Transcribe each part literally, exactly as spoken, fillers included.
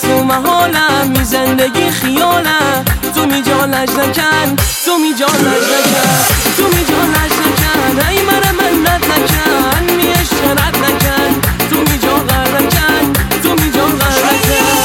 تو محالم، می زندگی خیالم. تو می جان لج نکن، تو می جان لج نکن، تو می جان لج نکن. ای مرا منت نکن، می عشق رد نکن. تو می جان غر نکن، تو می جان غر نکن.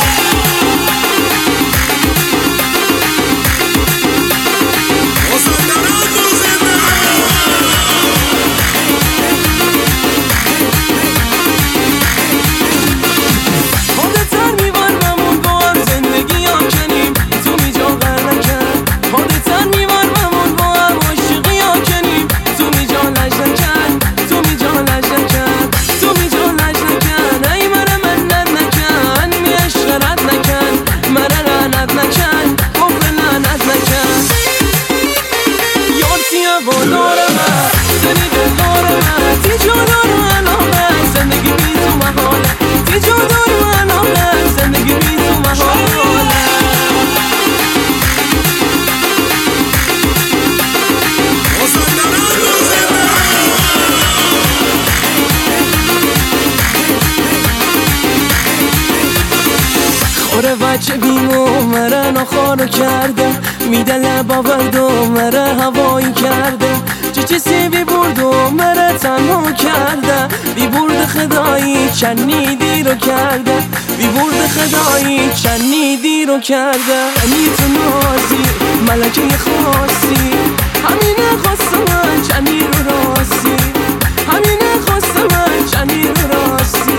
خوره بچه بیمو مره نخارو کرده، میده لبا بردو مره هوایی کرده. چه چیزی بی بردو مره تنها کرده، بی برد خدایی چنی دیرو کرده، بی برد خدایی چنی دیرو کرده. انی تو نازی ملکه خاصی، همینه خواست من چنی رو راستی، همینه خواست من چنی رو راستی.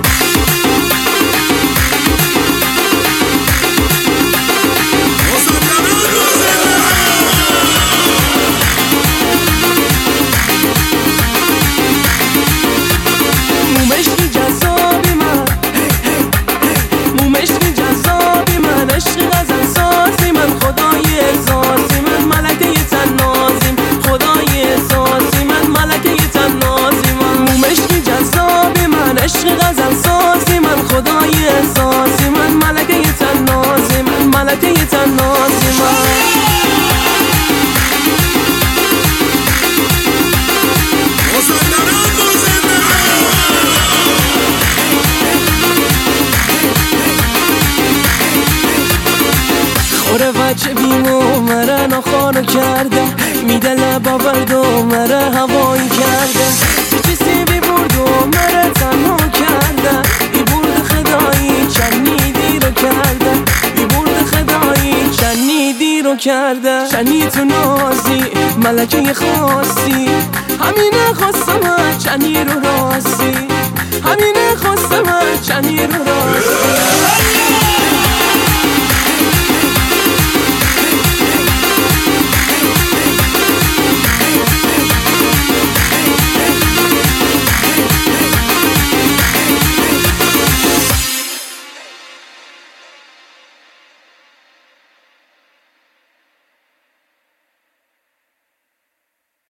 عشق غزل سازی من، خدای احساسی من، ملکه تن نازی من، ملکه تن نازی من. خوره بچه بیمو مره نخارو کرده، میده لبا بردو مره هوایی کرده. چیزی بی بردو مره تنها کرده، بی برد خدایی چنی دیرو کرده، بی برد خدایی چنی دیرو کرده. چنی تو نازی ملکه خاصی، همینه خواستم چنی رو راستی، همینه خواستم چنی رو راستی.